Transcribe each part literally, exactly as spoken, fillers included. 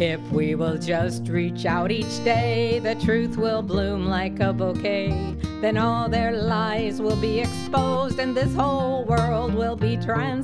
If we will just reach out each day, the truth will bloom like a bouquet. Then all their lies will be exposed, and this whole world will be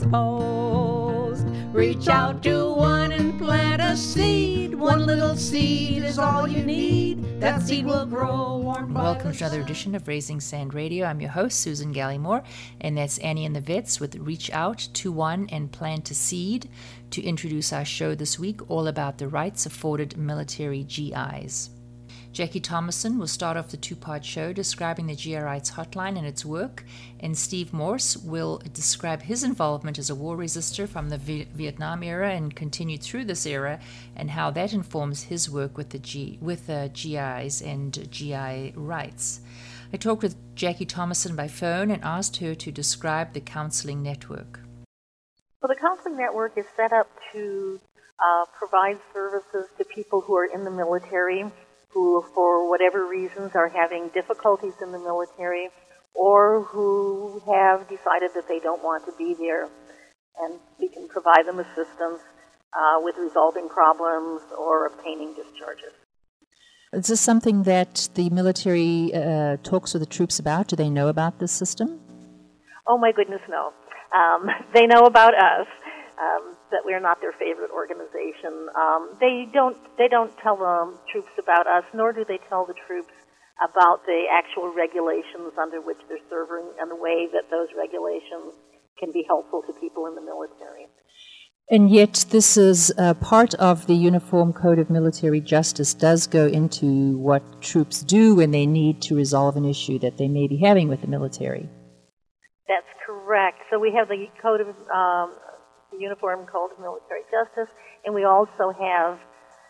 transposed. Reach out to one and plant a seed. One little seed is all you need. That seed will grow warm. Welcome to another edition of Raising Sand Radio. I'm your host, Susan Gallimore, and that's Annie and the Vets with Reach Out to One and Plant a Seed, to introduce our show this week, all about the rights afforded military G Is. Jackie Thomason will start off the two-part show describing the G I Rights Hotline and its work, and Steve Morse will describe his involvement as a war resister from the v- Vietnam era and continued through this era, and how that informs his work with the G with uh, G Is and G I rights. I talked with Jackie Thomason by phone and asked her to describe the counseling network. Well, the counseling network is set up to uh, provide services to people who are in the military, who, for whatever reasons, are having difficulties in the military, or who have decided that they don't want to be there. And we can provide them assistance uh, with resolving problems or obtaining discharges. Is this something that the military uh, talks with the troops about? Do they know about this system? Oh, my goodness, no. Um, they know about us, um, that we're not their favorite organization. Um, they don't they don't tell the troops about us, nor do they tell the troops about the actual regulations under which they're serving and the way that those regulations can be helpful to people in the military. And yet this is uh, part of the Uniform Code of Military Justice does go into what troops do when they need to resolve an issue that they may be having with the military. That's correct. So we have the Code of um, the Uniform Code of Military Justice, and we also have,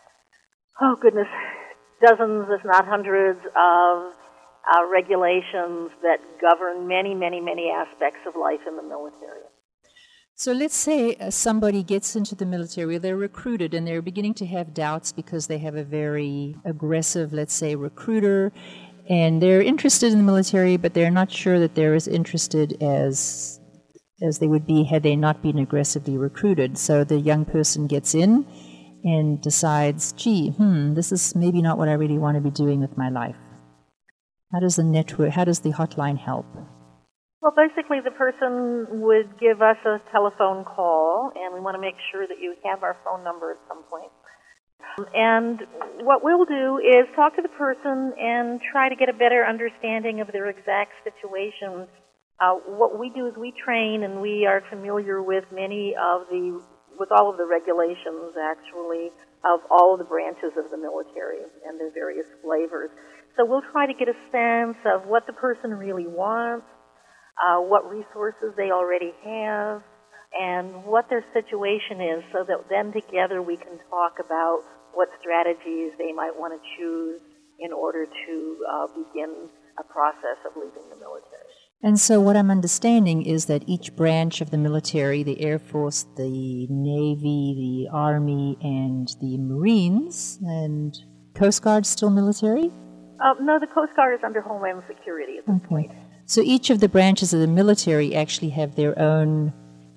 oh goodness, dozens, if not hundreds, of uh, regulations that govern many, many, many aspects of life in the military. So let's say uh, somebody gets into the military, they're recruited, and they're beginning to have doubts because they have a very aggressive, let's say, recruiter, and they're interested in the military, but they're not sure that they're as interested as as they would be had they not been aggressively recruited. So the young person gets in and decides, gee, hmm, this is maybe not what I really want to be doing with my life. How does the network, how does the hotline help? Well, basically the person would give us a telephone call, and we want to make sure that you have our phone number at some point. And what we'll do is talk to the person and try to get a better understanding of their exact situation. Uh, what we do is we train, and we are familiar with many of the, with all of the regulations, actually, of all of the branches of the military and their various flavors. So we'll try to get a sense of what the person really wants, uh, what resources they already have, and what their situation is, so that then together we can talk about what strategies they might want to choose in order to uh, begin a process of leaving the military. And so what I'm understanding is that each branch of the military, the Air Force, the Navy, the Army, and the Marines, and Coast Guard still military? Uh, no, the Coast Guard is under Homeland Security at this okay. point. So each of the branches of the military actually have their own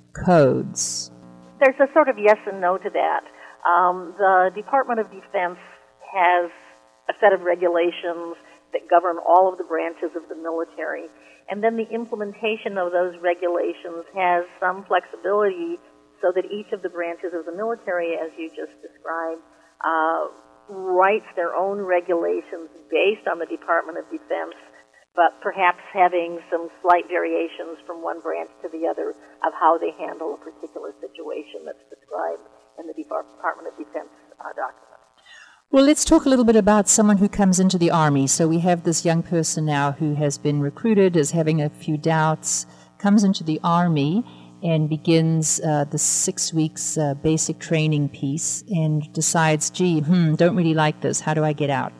codes. There's a sort of yes and no to that. Um, the Department of Defense has a set of regulations that govern all of the branches of the military, and then the implementation of those regulations has some flexibility so that each of the branches of the military, as you just described, uh, writes their own regulations based on the Department of Defense, but perhaps having some slight variations from one branch to the other of how they handle a particular situation that's described in the Department of Defense uh, document. Well, let's talk a little bit about someone who comes into the Army. So we have this young person now who has been recruited, is having a few doubts, comes into the Army and begins uh, the six weeks uh, basic training piece and decides, gee, hmm, don't really like this. How do I get out?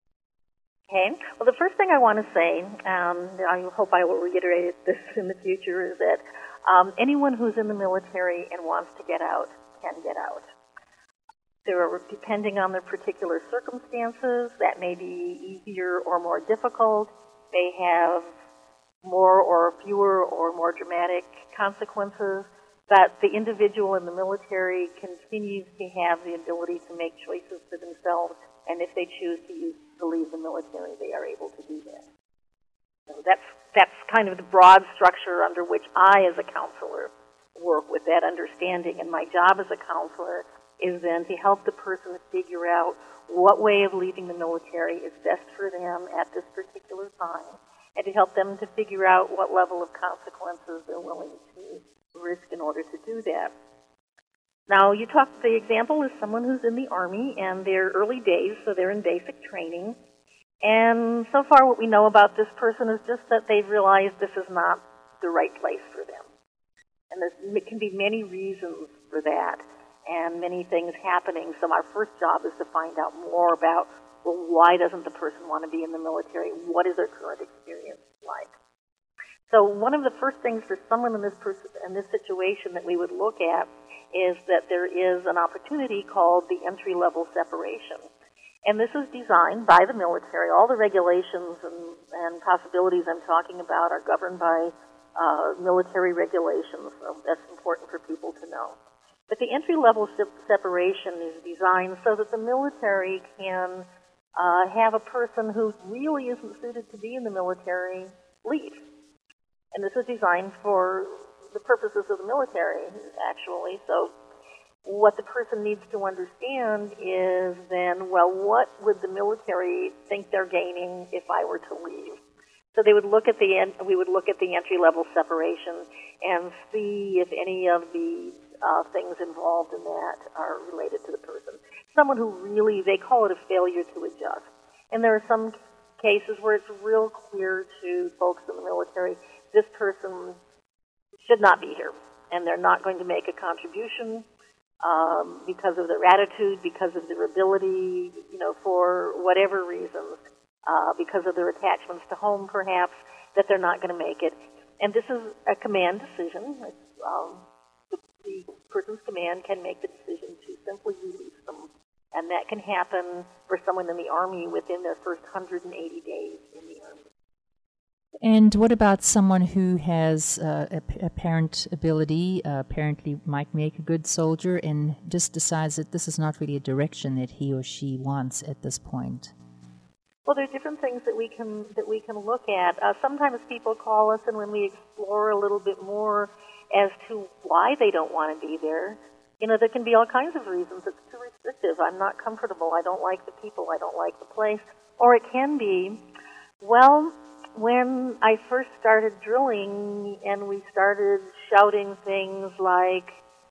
Okay. Well, the first thing I want to say, um, I hope I will reiterate this in the future, is that um, anyone who's in the military and wants to get out can get out. There are, depending on their particular circumstances, that may be easier or more difficult. They have more or fewer or more dramatic consequences. but the individual in the military continues to have the ability to make choices for themselves, and if they choose to, use, to leave the military, they are able to do that. So that's, that's kind of the broad structure under which I, as a counselor, work with that understanding. And my job as a counselor is then to help the person figure out what way of leaving the military is best for them at this particular time, and to help them to figure out what level of consequences they're willing to risk in order to do that. Now, you talked, the example is someone who's in the Army, and they're early days, so they're in basic training. And so far what we know about this person is just that they've realized this is not the right place for them. And there can be many reasons for that, and many things happening. So our first job is to find out more about, well, why doesn't the person want to be in the military? What is their current experience like? So one of the first things for someone in this person, in this situation that we would look at is that there is an opportunity called the entry-level separation. And this is designed by the military. All the regulations and, and possibilities I'm talking about are governed by uh, military regulations, so that's important for people to know. But the entry-level se- separation is designed so that the military can uh, have a person who really isn't suited to be in the military leave. And this is designed for the purposes of the military, actually. So what the person needs to understand is then, well, what would the military think they're gaining if I were to leave? So they would look at the en- we would look at the entry-level separation and see if any of the uh, things involved in that are related to the person. Someone who really, they call it a failure to adjust. And there are some cases where it's real clear to folks in the military, this person should not be here, and they're not going to make a contribution um, because of their attitude, because of their ability, you know, for whatever reasons, uh, because of their attachments to home, perhaps, that they're not going to make it. And this is a command decision. Um, the, the person's command can make the decision to simply release them, and that can happen for someone in the Army within their first one hundred eighty days in the Army. And what about someone who has uh, a- apparent ability, uh, apparently might make a good soldier, and just decides that this is not really a direction that he or she wants at this point? Well, there are different things that we can that we can look at. Uh, sometimes people call us, and when we explore a little bit more as to why they don't want to be there, you know, there can be all kinds of reasons. It's too restrictive. I'm not comfortable. I don't like the people. I don't like the place. Or it can be, well, when I first started drilling and we started shouting things like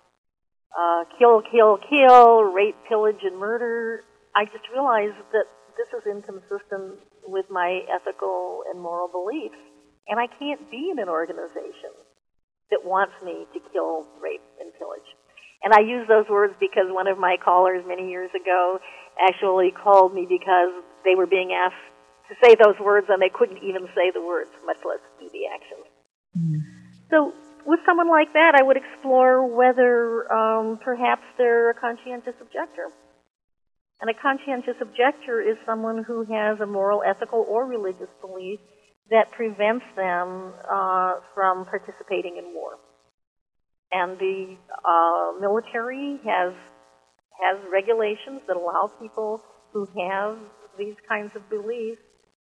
uh, kill, kill, kill, rape, pillage, and murder, I just realized that this is inconsistent with my ethical and moral beliefs. And I can't be in an organization that wants me to kill, rape, and pillage. And I use those words because one of my callers many years ago actually called me because they were being asked to say those words, and they couldn't even say the words, much less do the actions. Mm. So with someone like that, I would explore whether um, perhaps they're a conscientious objector. And a conscientious objector is someone who has a moral, ethical, or religious belief that prevents them uh, from participating in war. And the uh, military has has regulations that allow people who have these kinds of beliefs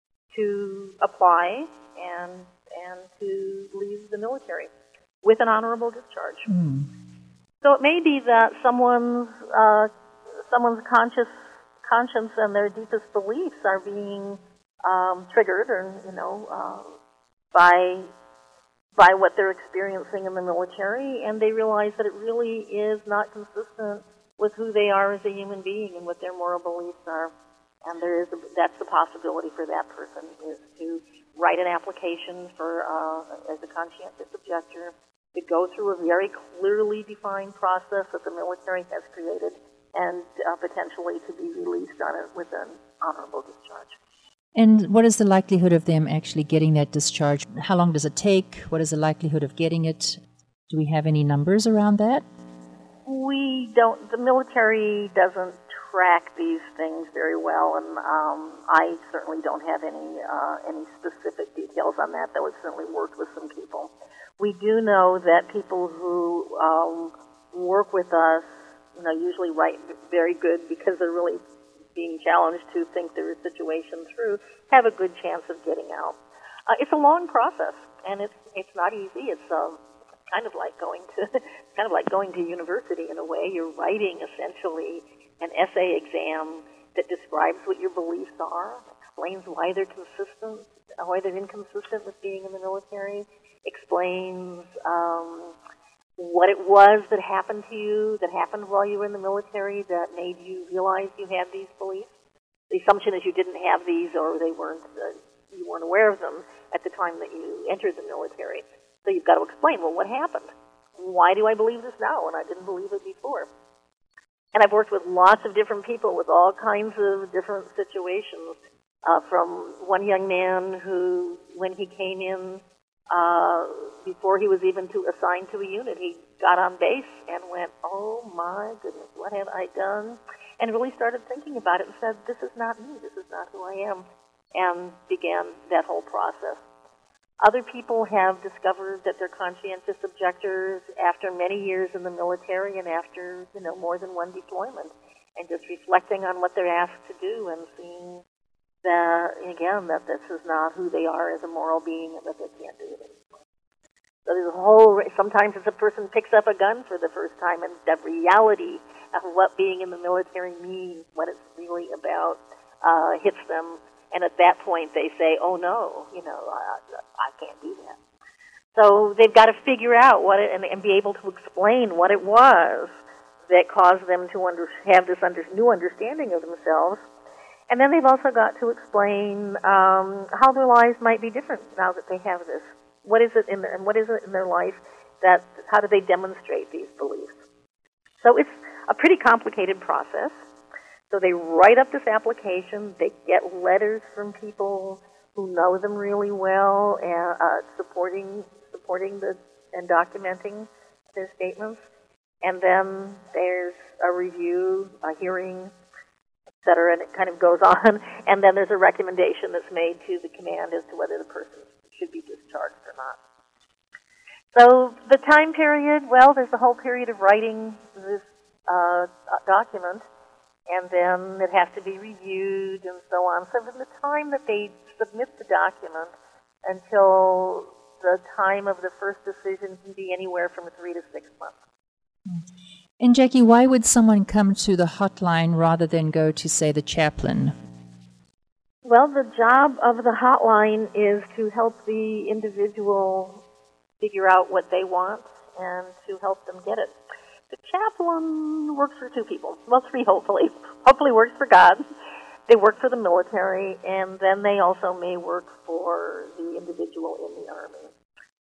to apply and and to leave the military with an honorable discharge. Mm. So it may be that someone's uh, someone's conscious conscience and their deepest beliefs are being um, triggered, or you know, uh, by by what they're experiencing in the military, and they realize that it really is not consistent with who they are as a human being and what their moral beliefs are. And there is a, that's the possibility for that person, is to write an application for uh, as a conscientious objector, to go through a very clearly defined process that the military has created, and uh, potentially to be released on it with an honorable discharge. And what is the likelihood of them actually getting that discharge? How long does it take? What is the likelihood of getting it? Do we have any numbers around that? We don't. The military doesn't track these things very well, and um, I certainly don't have any uh, any specific details on that, though I've certainly worked with some people. We do know that people who um, work with us, you know, usually write very good because they're really being challenged to think their situation through, have a good chance of getting out. Uh, it's a long process, and it's it's not easy. It's um, kind of like going to kind of like going to university in a way. You're writing essentially an essay exam that describes what your beliefs are, explains why they're consistent, why they're inconsistent with being in the military, explains um, what it was that happened to you, that happened while you were in the military, that made you realize you had these beliefs. The assumption is you didn't have these, or they weren't, uh, you weren't aware of them at the time that you entered the military. So you've got to explain, well, what happened? Why do I believe this now when I didn't believe it before? And I've worked with lots of different people with all kinds of different situations, uh, from one young man who, when he came in, uh, before he was even to, assigned to a unit, he got on base and went, oh my goodness, what have I done? And really started thinking about it and said, this is not me, this is not who I am, and began that whole process. Other people have discovered that they're conscientious objectors after many years in the military and after, you know, more than one deployment, and just reflecting on what they're asked to do and seeing that, again, that this is not who they are as a moral being and that they can't do it anymore. So there's a whole, sometimes it's a person picks up a gun for the first time, and the reality of what being in the military means, what it's really about, uh, hits them. And at that point, they say, oh, no, you know, I, I can't do that. So they've got to figure out what it, and, and be able to explain what it was that caused them to under, have this under, new understanding of themselves. And then they've also got to explain um, how their lives might be different now that they have this. What is it in their, and what is it in their life that, how do they demonstrate these beliefs? So it's a pretty complicated process. So they write up this application, they get letters from people who know them really well, and uh, supporting supporting the and documenting their statements, and then there's a review, a hearing, et cetera, and it kind of goes on, and then there's a recommendation that's made to the command as to whether the person should be discharged or not. So the time period, well, there's the whole period of writing this uh, document, and then it has to be reviewed and so on. So from the time that they submit the document until the time of the first decision can be anywhere from three to six months. And Jackie, why would someone come to the hotline rather than go to, say, the chaplain? Well, the job of the hotline is to help the individual figure out what they want and to help them get it. The chaplain works for two people, well, three hopefully. Hopefully works for God. They work for the military, and then they also may work for the individual in the Army.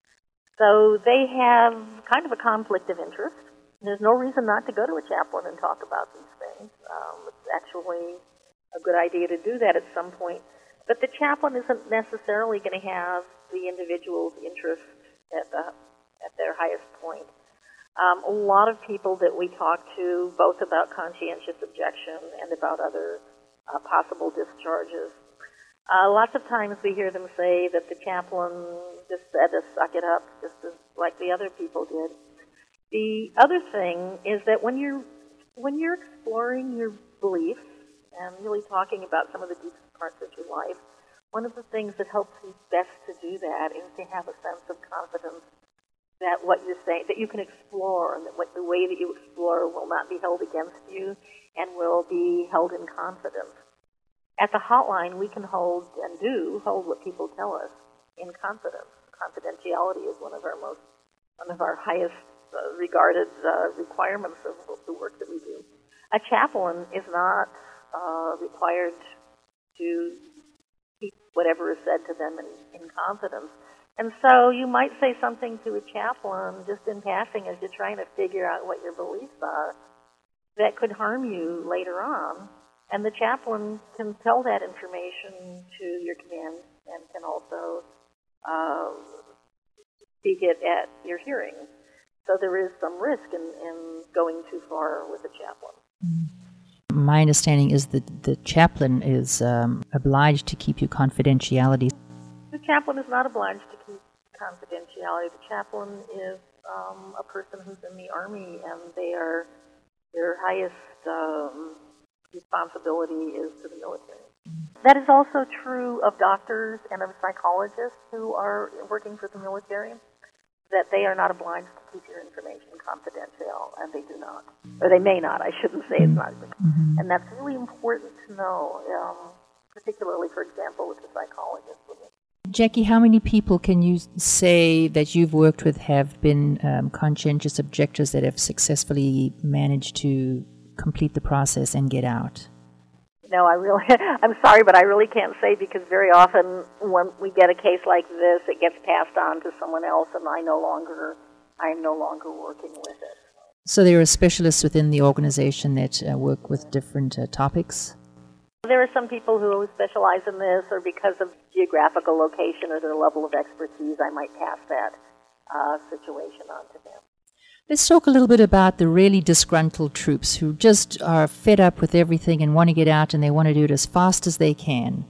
So they have kind of a conflict of interest. There's no reason not to go to a chaplain and talk about these things. Um, it's actually a good idea to do that at some point. But the chaplain isn't necessarily going to have the individual's interest at, the, at their highest point. Um, a lot of people that we talk to, both about conscientious objection and about other uh, possible discharges, uh, lots of times we hear them say that the chaplain just said to suck it up, just as like the other people did. The other thing is that when you're when you're exploring your beliefs and really talking about some of the deepest parts of your life, one of the things that helps you best to do that is to have a sense of confidence that what you're saying, that you can explore, and that what, the way that you explore will not be held against you and will be held in confidence. At the hotline, we can hold, and do, hold what people tell us in confidence. Confidentiality is one of our most, one of our highest uh, regarded uh, requirements of the work that we do. A chaplain is not uh, required to keep whatever is said to them in, in confidence. And so you might say something to a chaplain just in passing as you're trying to figure out what your beliefs are that could harm you later on. And the chaplain can tell that information to your command and can also uh, speak it at your hearing. So there is some risk in, in going too far with a chaplain. my understanding is that the chaplain is um, obliged to keep your confidentiality. The chaplain is not obliged to keep confidentiality. The chaplain is um, a person who's in the Army, and they are, their highest um, responsibility is to the military. That is also true of doctors and of psychologists who are working for the military, that they are not obliged to keep your information confidential, and they do not. Or they may not, I shouldn't say it's not. Mm-hmm. And that's really important to know, um, particularly, for example, with the psychologist. Jackie, how many people can you say that you've worked with have been um, conscientious objectors that have successfully managed to complete the process and get out? No, I really, I'm sorry, but I really can't say, because very often when we get a case like this, it gets passed on to someone else, and I no longer, I'm no longer working with it. So there are specialists within the organization that uh, work with different uh, topics? There are some people who specialize in this, or because of geographical location or their level of expertise, I might pass that uh, situation on to them. Let's talk a little bit about the really disgruntled troops who just are fed up with everything and want to get out, and they want to do it as fast as they can.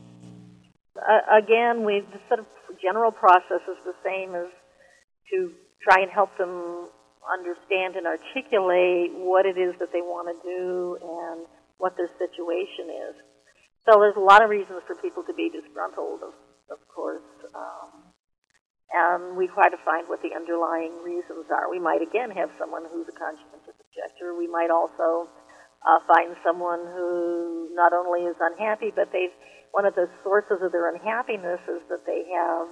Uh, again, we the sort of general process is the same as to try and help them understand and articulate what it is that they want to do and what their situation is. So there's a lot of reasons for people to be disgruntled, of, of course. Um, And we try to find what the underlying reasons are. We might, again, have someone who's a conscientious objector. We might also uh, find someone who not only is unhappy, but they've, one of the sources of their unhappiness is that they have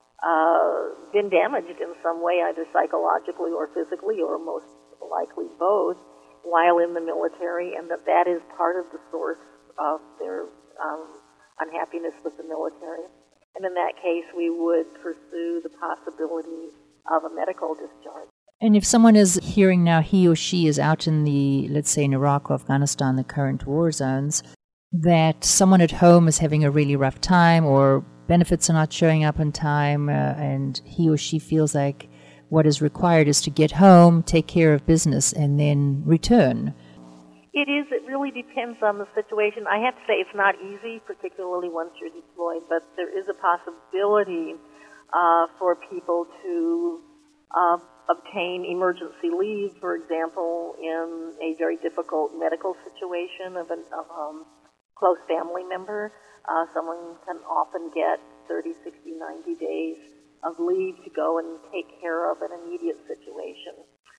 uh, been damaged in some way, either psychologically or physically, or most likely both, while in the military, and that that is part of the source of their um, unhappiness with the military. And in that case, we would pursue the possibility of a medical discharge. And if someone is hearing now he or she is out in the, let's say in Iraq or Afghanistan, the current war zones, that someone at home is having a really rough time, or benefits are not showing up on time, uh, and he or she feels like what is required is to get home, take care of business, and then return. It is. It really depends on the situation. I have to say it's not easy, particularly once you're deployed, but there is a possibility uh, for people to uh, obtain emergency leave, for example, in a very difficult medical situation of a of, um, close family member. Uh, someone can often get thirty, sixty, ninety days of leave to go and take care of an immediate situation.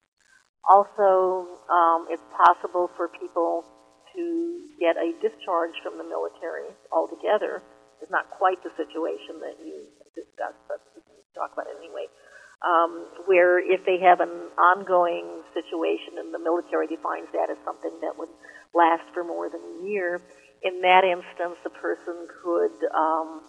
Also, um, it's possible for people to get a discharge from the military altogether. It's not quite the situation that you discussed, but we can talk about it anyway. Um, where if they have an ongoing situation and the military defines that as something that would last for more than a year, in that instance, the person could um,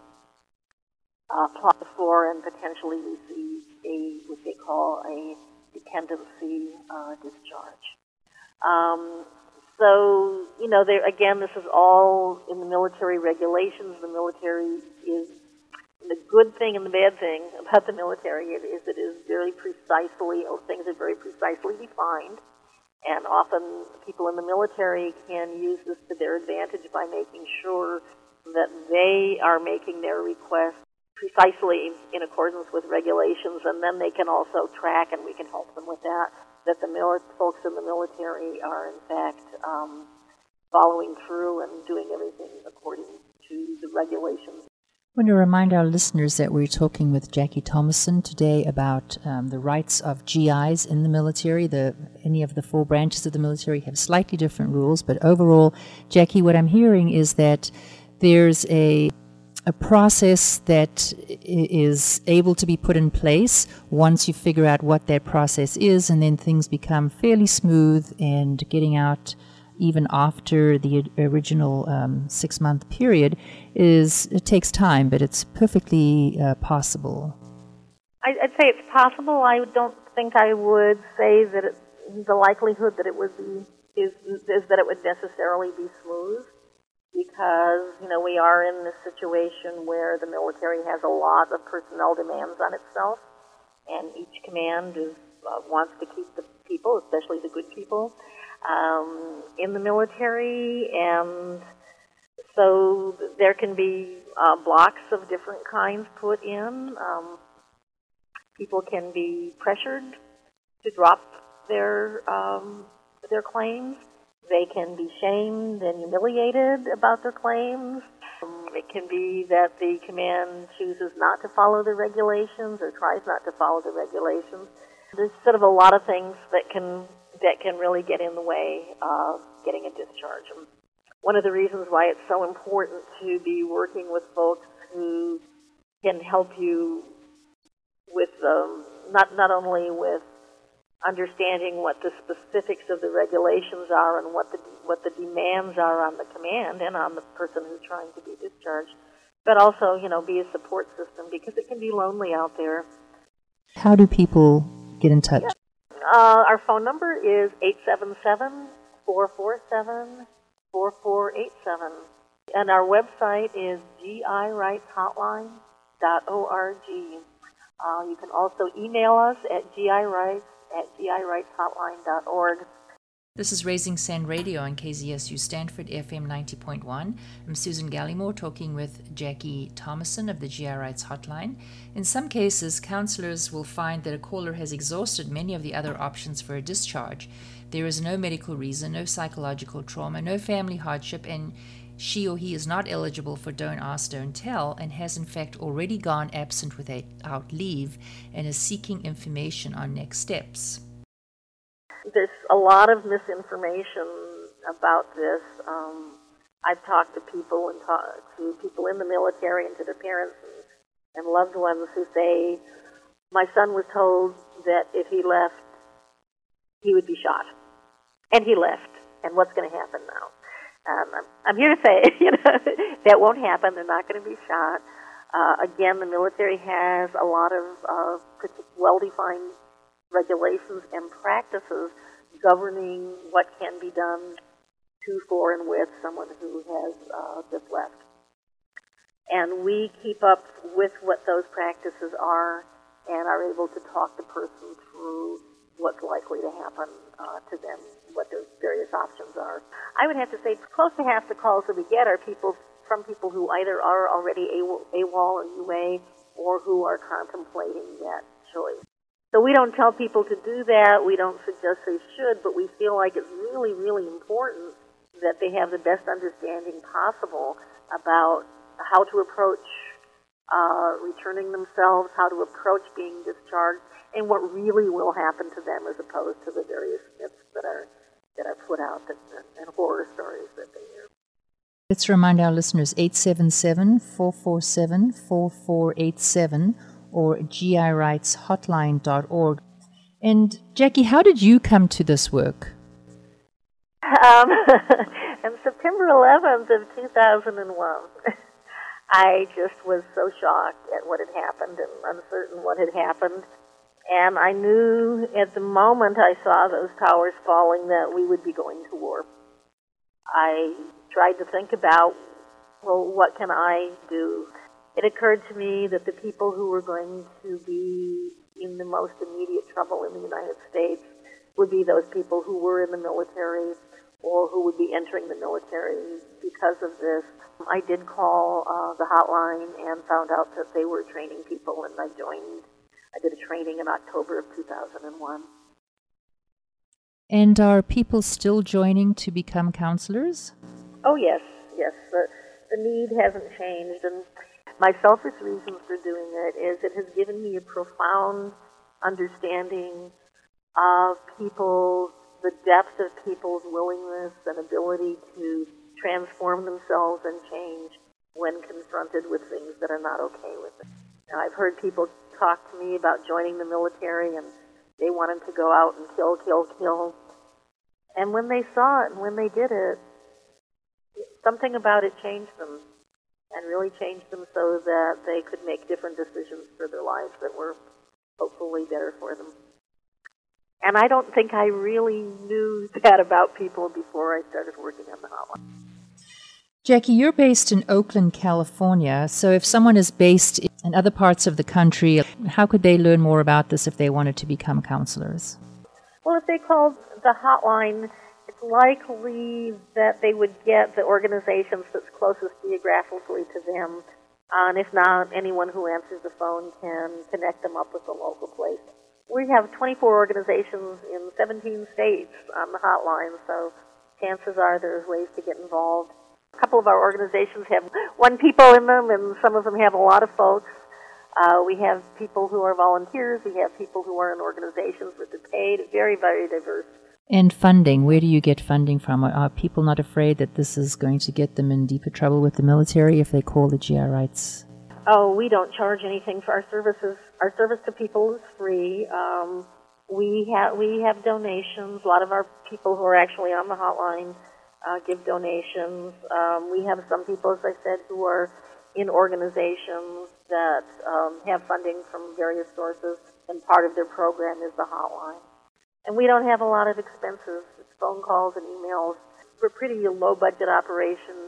apply for and potentially receive a what they call a dependency uh, discharge. Um, so, you know, there again, this is all in the military regulations. The military is, the good thing and the bad thing about the military is it is very precisely, oh, things are very precisely defined, and often people in the military can use this to their advantage by making sure that they are making their requests precisely in accordance with regulations, and then they can also track, and we can help them with that, that the mili- folks in the military are in fact um, following through and doing everything according to the regulations. I want to remind our listeners that we're talking with Jackie Thomason today about um, the rights of G Is in the military. The, any of the four branches of the military have slightly different rules, but overall, Jackie, what I'm hearing is that there's a a process that is able to be put in place once you figure out what that process is, and then things become fairly smooth, and getting out even after the original um, six-month period is, it takes time, but it's perfectly uh, possible. I'd say it's possible. I don't think I would say that it, the likelihood that it would be is, is that it would necessarily be smooth, because, you know, we are in a situation where the military has a lot of personnel demands on itself, and each command is, uh, wants to keep the people, especially the good people. um, in the military, and so there can be uh, blocks of different kinds put in. Um, people can be pressured to drop their um, their claims. They can be shamed and humiliated about their claims. Um, it can be that the command chooses not to follow the regulations or tries not to follow the regulations. There's sort of a lot of things that can that can really get in the way of getting a discharge. And one of the reasons why it's so important to be working with folks who can help you with um, not not only with understanding what the specifics of the regulations are and what the what the demands are on the command and on the person who's trying to be discharged, but also, you know, be a support system, because it can be lonely out there. How do people get in touch? Yeah. Uh, our phone number is eight seven seven, four four seven, four four eight seven, and our website is g i rights hotline dot org. Uh, you can also email us at girights at g i rights hotline dot org. This is Raising Sand Radio on K Z S U Stanford F M ninety point one. I'm Susan Gallimore talking with Jackie Thomason of the G I Rights Hotline. In some cases, counselors will find that a caller has exhausted many of the other options for a discharge. There is no medical reason, no psychological trauma, no family hardship, and she or he is not eligible for Don't Ask, Don't Tell, and has in fact already gone absent without leave and is seeking information on next steps. There's a lot of misinformation about this. Um, I've talked to people and talk, to people in the military and to their parents and, and loved ones who say, my son was told that if he left, he would be shot. And he left. And what's going to happen now? Um, I'm, I'm here to say, you know, that won't happen. They're not going to be shot. Uh, again, the military has a lot of uh, well-defined regulations and practices governing what can be done to, for, and with someone who has uh, just left. And we keep up with what those practices are and are able to talk the person through what's likely to happen uh, to them, what their various options are. I would have to say close to half the calls that we get are people from people who either are already AWOL or U A or who are contemplating that choice. So we don't tell people to do that. We don't suggest they should, but we feel like it's really, really important that they have the best understanding possible about how to approach uh, returning themselves, how to approach being discharged, and what really will happen to them as opposed to the various myths that are that are put out that, and horror stories that they hear. Let's remind our listeners, eight seven seven, four four seven, four four eight seven or g i rights hotline dot org. And Jackie, how did you come to this work? Um, on September eleventh of two thousand one, I just was so shocked at what had happened and uncertain what had happened. And I knew at the moment I saw those towers falling that we would be going to war. I tried to think about, well, what can I do? It occurred to me that the people who were going to be in the most immediate trouble in the United States would be those people who were in the military or who would be entering the military because of this. I did call uh, the hotline and found out that they were training people, and I joined. I did a training in October of two thousand one. And are people still joining to become counselors? Oh, yes, yes. The, the need hasn't changed. And my selfish reasons for doing it is it has given me a profound understanding of people, the depth of people's willingness and ability to transform themselves and change when confronted with things that are not okay with them. Now, I've heard people talk to me about joining the military and they wanted to go out and kill, kill, kill. And when they saw it and when they did it, something about it changed them and really changed them so that they could make different decisions for their lives that were hopefully better for them. And I don't think I really knew that about people before I started working on the hotline. Jackie, you're based in Oakland, California. So if someone is based in other parts of the country, how could they learn more about this if they wanted to become counselors? Well, if they called the hotline, it's likely that they would get the organizations that's closest geographically to them. Uh, and if not, anyone who answers the phone can connect them up with the local place. We have twenty-four organizations in seventeen states on the hotline, so chances are there's ways to get involved. A couple of our organizations have one people in them, and some of them have a lot of folks. Uh, we have people who are volunteers. We have people who are in organizations with the paid. Very, very diverse. And funding, where do you get funding from? Are, are people not afraid that this is going to get them in deeper trouble with the military if they call the G I rights? Oh, we don't charge anything for our services. Our service to people is free. Um, we have we have donations. A lot of our people who are actually on the hotline uh, give donations. Um, we have some people, as I said, who are in organizations that um, have funding from various sources, and part of their program is the hotline. And we don't have a lot of expenses. It's phone calls and emails. We're pretty low-budget operations.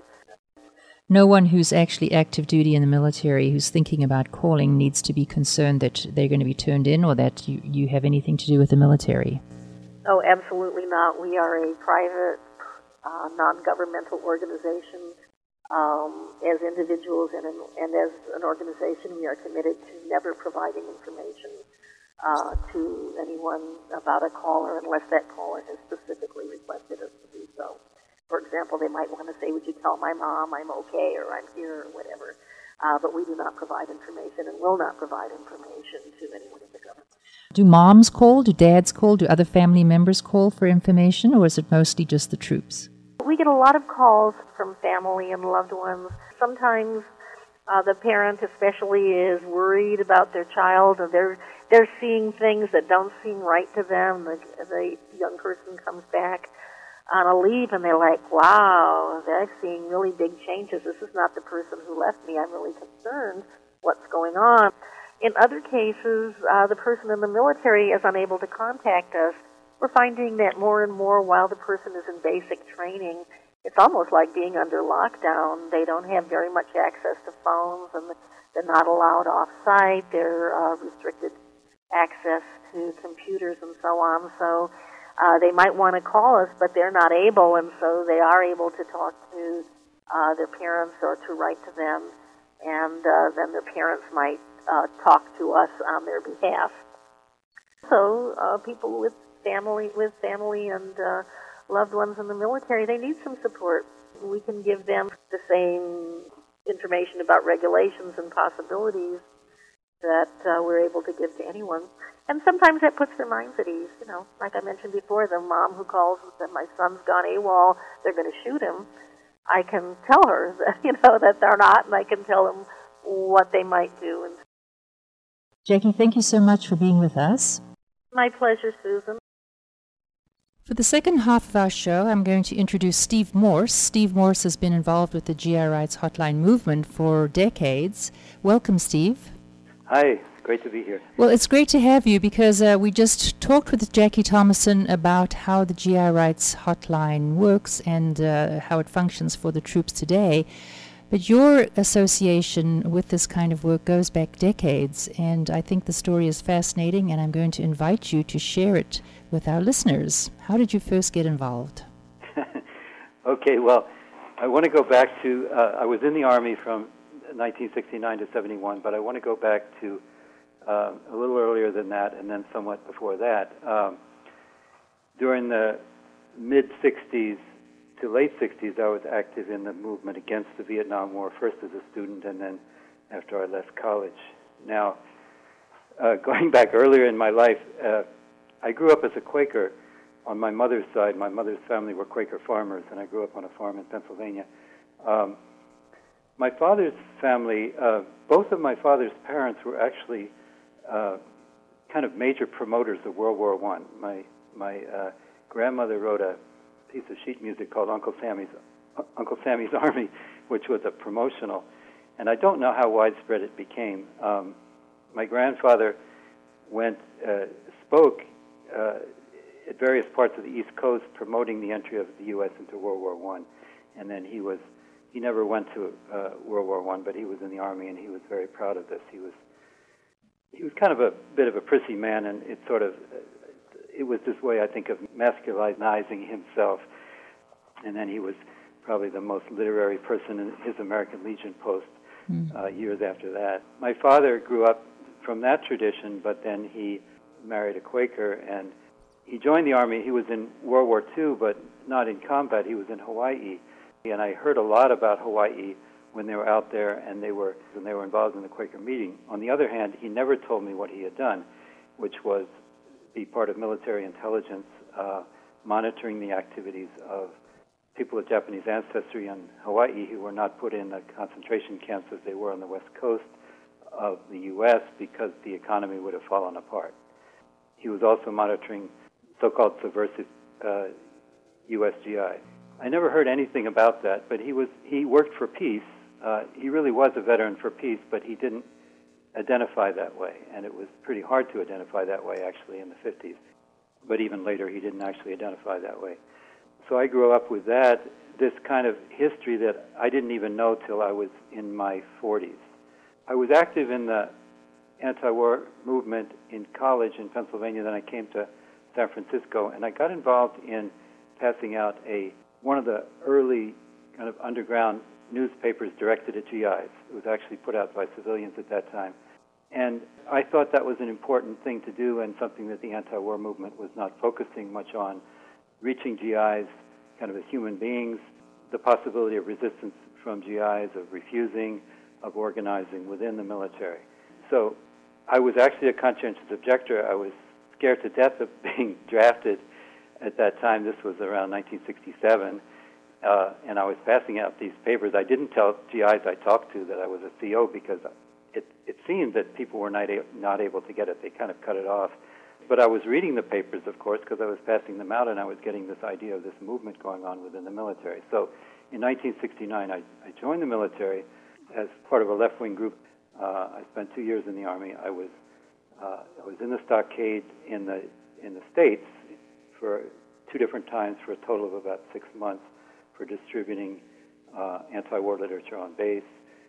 No one who's actually active duty in the military who's thinking about calling needs to be concerned that they're going to be turned in or that you, you have anything to do with the military. Oh, absolutely not. We are a private, uh, non-governmental organization. Um, as individuals and, in, and as an organization, we are committed to never providing information uh, to anyone about a caller unless that caller has specifically requested us to do so. For example, they might want to say, would you tell my mom I'm okay or I'm here or whatever. Uh, but we do not provide information and will not provide information to anyone in the government. Do moms call? Do dads call? Do other family members call for information, or is it mostly just the troops? We get a lot of calls from family and loved ones. Sometimes uh, the parent especially is worried about their child, or they're, they're seeing things that don't seem right to them. The, the young person comes back on a leave, and they're like, wow, they're seeing really big changes. This is not the person who left me. I'm really concerned. What's going on? In other cases, uh, the person in the military is unable to contact us. We're finding that more and more while the person is in basic training, it's almost like being under lockdown. They don't have very much access to phones, and they're not allowed off-site. They're uh, restricted access to computers and so on. So Uh, they might want to call us, but they're not able, and so they are able to talk to uh, their parents or to write to them, and uh, then their parents might uh, talk to us on their behalf. So uh, people with family, with family and uh, loved ones in the military, they need some support. We can give them the same information about regulations and possibilities that uh, we're able to give to anyone. And sometimes that puts their minds at ease. You know, like I mentioned before, the mom who calls and said, my son's gone AWOL, they're going to shoot him. I can tell her that, you know, that they're not, and I can tell them what they might do. And Jackie, thank you so much for being with us. My pleasure, Susan. For the second half of our show, I'm going to introduce Steve Morse. Steve Morse has been involved with the G I Rights Hotline movement for decades. Welcome, Steve. Hi, great to be here. Well, it's great to have you because uh, we just talked with Jackie Thomason about how the G I Rights Hotline works and uh, how it functions for the troops today. But your association with this kind of work goes back decades, and I think the story is fascinating, and I'm going to invite you to share it with our listeners. How did you first get involved? Okay, well, I want to go back to, uh, I was in the Army from nineteen sixty-nine to seventy-one, but I want to go back to uh, a little earlier than that and then somewhat before that. Um, during the mid-sixties to late sixties, I was active in the movement against the Vietnam War, first as a student and then after I left college. Now, uh, going back earlier in my life, uh, I grew up as a Quaker on my mother's side. My mother's family were Quaker farmers, and I grew up on a farm in Pennsylvania. Um, My father's family, uh, both of my father's parents were actually uh, kind of major promoters of World War One. My my uh, grandmother wrote a piece of sheet music called Uncle Sammy's uh, Uncle Sammy's Army, which was a promotional, and I don't know how widespread it became. Um, my grandfather went uh, spoke uh, at various parts of the East Coast promoting the entry of the U S into World War One, and then he was. He never went to uh, World War One, but he was in the Army, and he was very proud of this. He was he was kind of a bit of a prissy man, and it sort of it was this way, I think, of masculinizing himself. and then he was probably the most literary person in his American Legion post mm. uh, years after that. My father grew up from that tradition, but then he married a Quaker, and he joined the Army. He was in World War Two, but not in combat. He was in Hawaii, and I heard a lot about Hawaii when they were out there, and they were when they were involved in the Quaker meeting. On the other hand, he never told me what he had done, which was be part of military intelligence, uh, monitoring the activities of people of Japanese ancestry in Hawaii who were not put in the concentration camps as they were on the west coast of the U S because the economy would have fallen apart. He was also monitoring so-called subversive uh, U S G I. I never heard anything about that, but he was he worked for peace. Uh, he really was a veteran for peace, but he didn't identify that way, and it was pretty hard to identify that way, actually, in the fifties. But even later, he didn't actually identify that way. So I grew up with that, this kind of history that I didn't even know till I was in my forties. I was active in the anti-war movement in college in Pennsylvania. Then I came to San Francisco, and I got involved in passing out a one of the early kind of underground newspapers directed at G Is. It was actually put out by civilians at that time. And I thought that was an important thing to do and something that the anti-war movement was not focusing much on, reaching G Is kind of as human beings, the possibility of resistance from G Is, of refusing, of organizing within the military. So I was actually a conscientious objector. I was scared to death of being drafted at that time. This was around nineteen sixty-seven, uh, and I was passing out these papers. I didn't tell G Is I talked to that I was a C O because it, it seemed that people were not, a, not able to get it. They kind of cut it off. But I was reading the papers, of course, because I was passing them out, and I was getting this idea of this movement going on within the military. So in nineteen sixty-nine, I, I joined the military as part of a left-wing group. Uh, I spent two years in the Army. I was uh, I was in the stockade in the in the States for two different times for a total of about six months for distributing uh, anti-war literature on base.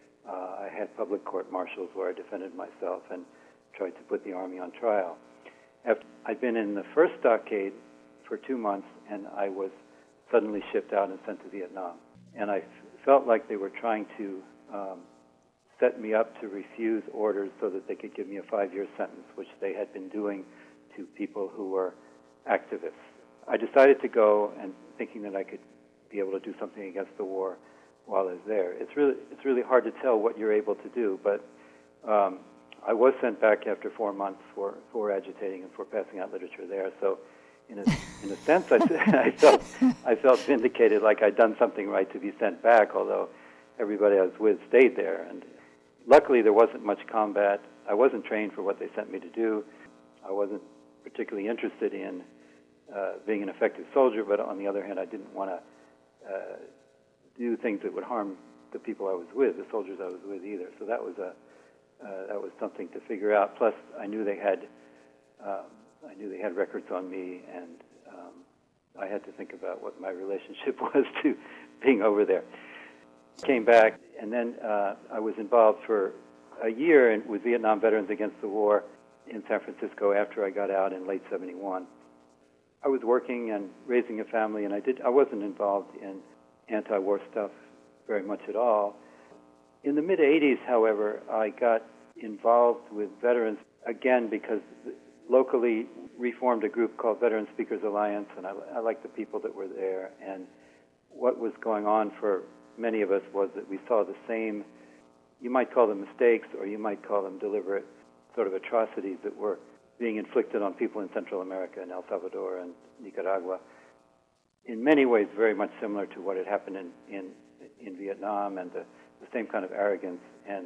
Uh, I had public court martials where I defended myself and tried to put the Army on trial. After I'd been in the first stockade for two months, and I was suddenly shipped out and sent to Vietnam. And I f- felt like they were trying to um, set me up to refuse orders so that they could give me a five-year sentence, which they had been doing to people who were activists. I decided to go, and thinking that I could be able to do something against the war while I was there. It's really it's really hard to tell what you're able to do, but um, I was sent back after four months for, for agitating and for passing out literature there. So, in a in a sense, I, I felt I felt vindicated, like I'd done something right to be sent back. Although everybody I was with stayed there, and luckily there wasn't much combat. I wasn't trained for what they sent me to do. I wasn't particularly interested in uh, being an effective soldier, but on the other hand, I didn't want to uh, do things that would harm the people I was with, the soldiers I was with either. So that was a uh, that was something to figure out. Plus, I knew they had um, I knew they had records on me, and um, I had to think about what my relationship was to being over there. Came back, and then uh, I was involved for a year in, with Vietnam Veterans Against the War in San Francisco after I got out in late seventy-one. I was working and raising a family, and I did. I wasn't involved in anti-war stuff very much at all. In the mid-eighties, however, I got involved with veterans again because locally we formed a group called Veteran Speakers Alliance, and I, I liked the people that were there. And what was going on for many of us was that we saw the same, you might call them mistakes, or you might call them deliberate sort of atrocities that were being inflicted on people in Central America and El Salvador and Nicaragua. In many ways, very much similar to what had happened in, in, in Vietnam, and the, the same kind of arrogance. And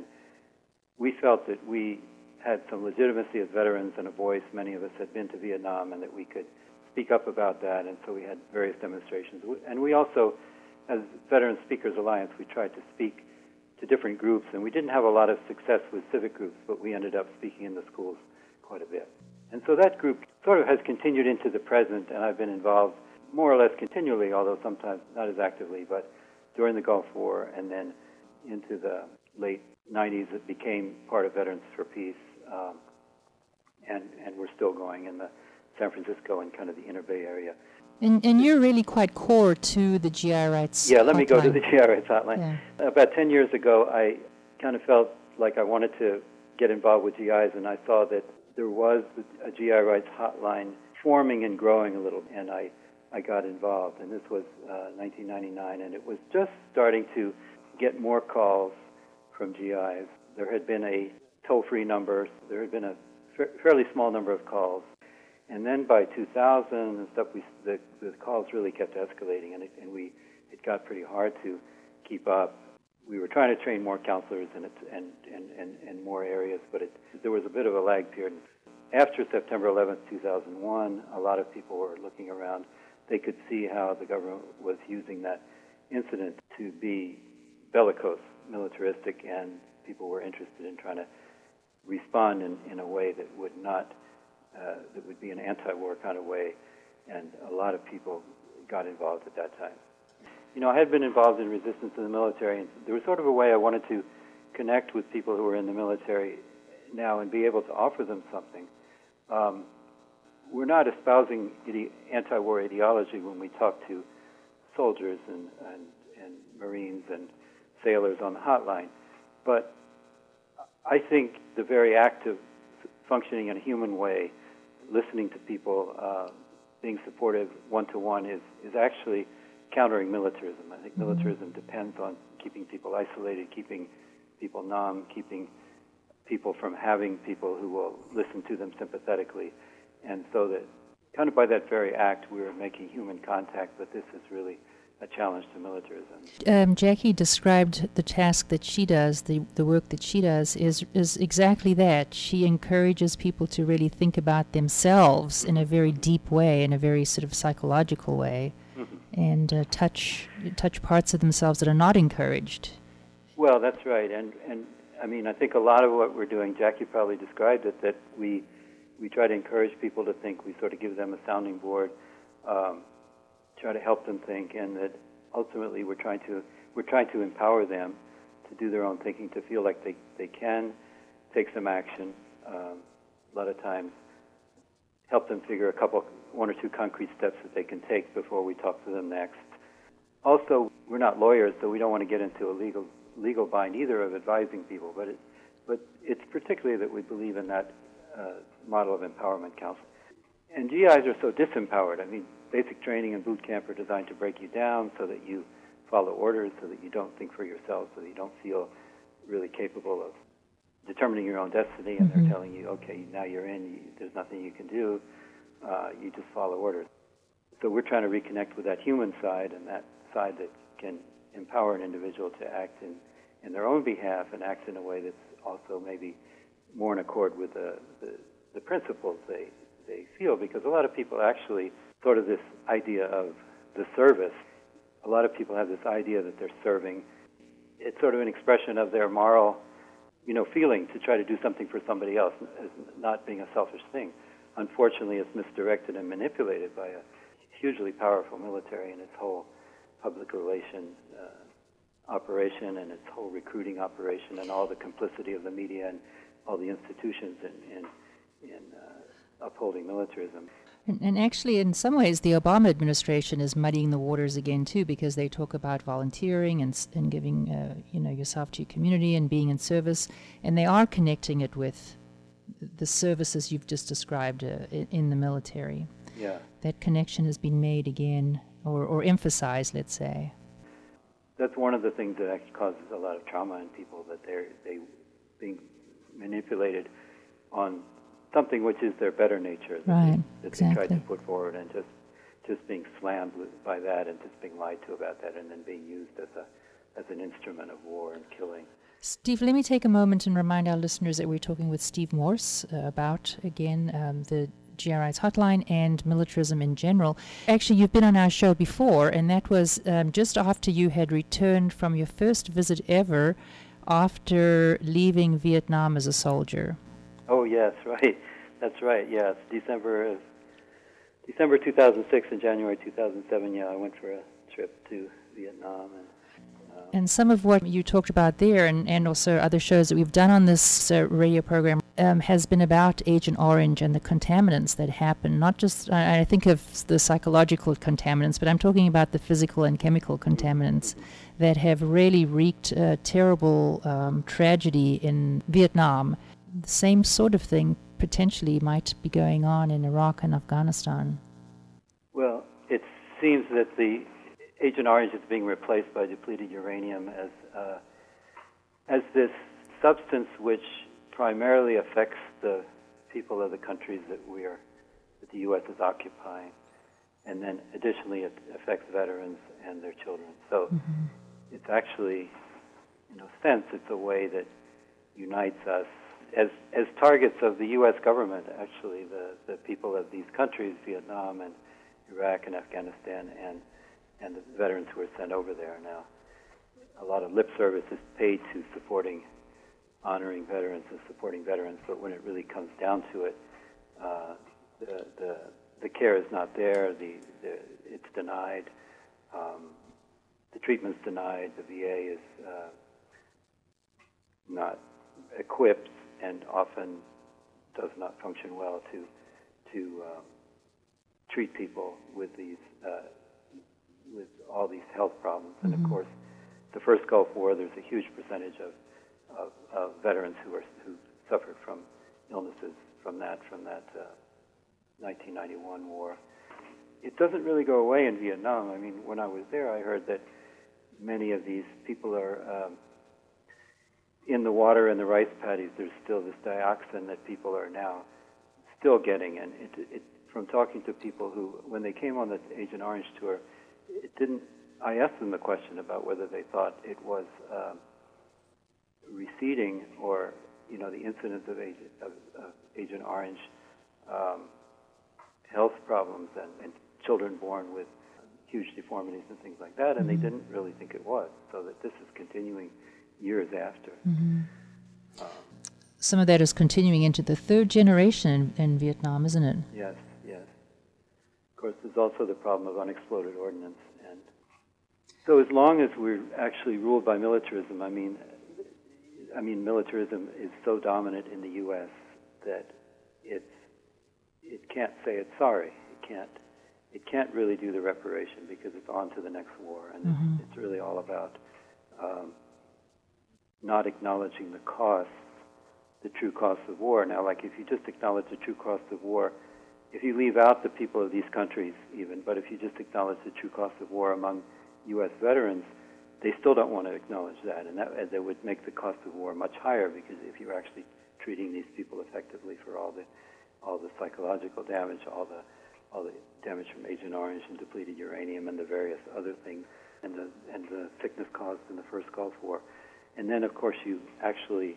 we felt that we had some legitimacy as veterans and a voice. Many of us had been to Vietnam, and that we could speak up about that. And so we had various demonstrations. And we also, as Veteran Speakers Alliance, we tried to speak to different groups. And we didn't have a lot of success with civic groups, but we ended up speaking in the schools quite a bit. And so that group sort of has continued into the present, and I've been involved more or less continually, although sometimes not as actively, but during the Gulf War and then into the late nineties, it became part of Veterans for Peace, um, and, and we're still going in the San Francisco and kind of the Inner Bay area. And, and you're really quite core to the G I Rights Yeah, let hotline. me go to the G I Rights hotline. Yeah. About ten years ago, I kind of felt like I wanted to get involved with G Is, and I saw that there was a G I Rights hotline forming and growing a little, and I, I got involved. And this was uh, nineteen ninety-nine, and it was just starting to get more calls from G Is. There had been a toll-free number. There had been a fa- fairly small number of calls. And then by two thousand and stuff, we, the, the calls really kept escalating, and, it, and we it got pretty hard to keep up. We were trying to train more counselors in it, and, and, and, and more areas, but it, there was a bit of a lag period. After September eleventh, two thousand one, a lot of people were looking around. They could see how the government was using that incident to be bellicose, militaristic, and people were interested in trying to respond in, in a way that would not Uh, that would be an anti-war kind of way, and a lot of people got involved at that time. You know, I had been involved in resistance in the military, and there was sort of a way I wanted to connect with people who were in the military now and be able to offer them something. Um, we're not espousing ide- anti-war ideology when we talk to soldiers and, and, and Marines and sailors on the hotline, but I think the very act of functioning in a human way, listening to people, uh, being supportive one-to-one is, is actually countering militarism. I think militarism depends on keeping people isolated, keeping people numb, keeping people from having people who will listen to them sympathetically. And so that kind of by that very act, we were making human contact, but this is really a challenge to militarism. Um, Jackie described the task that she does, the, the work that she does, is is exactly that. She encourages people to really think about themselves in a very deep way, in a very sort of psychological way, mm-hmm. and uh, touch touch parts of themselves that are not encouraged. Well, that's right. And, and I mean, I think a lot of what we're doing, Jackie probably described it, that we, we try to encourage people to think. We sort of give them a sounding board, um, try to help them think, and that ultimately we're trying to we're trying to empower them to do their own thinking, to feel like they, they can take some action. Um, a lot of times, help them figure a couple, one or two concrete steps that they can take before we talk to them next. Also, we're not lawyers, so we don't want to get into a legal legal bind either of advising people, but it, but it's particularly that we believe in that uh, model of empowerment counsel. And G Is are so disempowered. I mean, basic training and boot camp are designed to break you down so that you follow orders, so that you don't think for yourself, so that you don't feel really capable of determining your own destiny, and mm-hmm. they're telling you, okay, now you're in, you, there's nothing you can do, uh, you just follow orders. So we're trying to reconnect with that human side, and that side that can empower an individual to act in, in their own behalf and act in a way that's also maybe more in accord with the, the, the principles they, they feel, because a lot of people actually sort of this idea of the service. A lot of people have this idea that they're serving. It's sort of an expression of their moral, you know, feeling to try to do something for somebody else, as not being a selfish thing. Unfortunately, it's misdirected and manipulated by a hugely powerful military and its whole public relations uh, operation and its whole recruiting operation and all the complicity of the media and all the institutions in, in, in uh, upholding militarism. And, and actually, in some ways, the Obama administration is muddying the waters again, too, because they talk about volunteering and, and giving, uh, you know, yourself to your community and being in service, and they are connecting it with the services you've just described uh, in, in the military. Yeah. That connection has been made again, or, or emphasized, let's say. That's one of the things that actually causes a lot of trauma in people, that they're they being manipulated on something which is their better nature that, right, they, that exactly. they tried to put forward, and just just being slammed with, by that, and just being lied to about that, and then being used as a as an instrument of war and killing. Steve, let me take a moment and remind our listeners that we're talking with Steve Morse uh, about, again, um, the G I Rights Hotline and militarism in general. Actually, you've been on our show before, and that was um, just after you had returned from your first visit ever after leaving Vietnam as a soldier. Oh, yes, right. That's right, yes. December of, December two thousand six and January two thousand seven, yeah, I went for a trip to Vietnam. And And some of what you talked about there, and, and also other shows that we've done on this uh, radio program, um, has been about Agent Orange and the contaminants that happen. Not just, I, I think of the psychological contaminants, but I'm talking about the physical and chemical contaminants that have really wreaked uh, terrible um, tragedy in Vietnam. The same sort of thing potentially might be going on in Iraq and Afghanistan. Well, it seems that the Agent Orange is being replaced by depleted uranium as uh, as this substance which primarily affects the people of the countries that we are, that the U S is occupying, and then additionally it affects veterans and their children. So mm-hmm. it's actually, in a sense, it's a way that unites us as as targets of the U S government. Actually, the the people of these countries, Vietnam and Iraq and Afghanistan, and and the veterans who are sent over there now. A lot of lip service is paid to supporting, honoring veterans and supporting veterans, but when it really comes down to it, uh, the, the the care is not there. The, the it's denied. Um, the treatment's denied. The V A is uh, not equipped and often does not function well to to um, treat people with these uh, with all these health problems. And mm-hmm. of course, the first Gulf War, there's a huge percentage of, of, of veterans who are who suffered from illnesses from that from that uh, nineteen ninety-one war. It doesn't really go away in Vietnam. I mean, when I was there, I heard that many of these people are um, in the water and the rice paddies. There's still this dioxin that people are now still getting, and it, it, from talking to people who, when they came on the Agent Orange tour, it didn't. I asked them the question about whether they thought it was um, receding, or you know, the incidence of Agent, of, of Agent Orange um, health problems and, and children born with huge deformities and things like that, and mm-hmm. they didn't really think it was. So that this is continuing years after. Mm-hmm. Um, Some of that is continuing into the third generation in, in Vietnam, isn't it? Yes, yes. Of course, there's also the problem of unexploded ordnance. And so as long as we're actually ruled by militarism, I mean, I mean, militarism is so dominant in the U S that it's, it can't say it's sorry. It can't, it can't really do the reparation because it's on to the next war. And mm-hmm. it's, it's really all about um, not acknowledging the costs, the true costs of war. Now, like if you just acknowledge the true cost of war, if you leave out the people of these countries even, but if you just acknowledge the true cost of war among U S veterans, they still don't want to acknowledge that, and that, that would make the cost of war much higher, because if you're actually treating these people effectively for all the all the psychological damage, all the all the damage from Agent Orange and depleted uranium and the various other things, and the and the sickness caused in the first Gulf War, and then of course you actually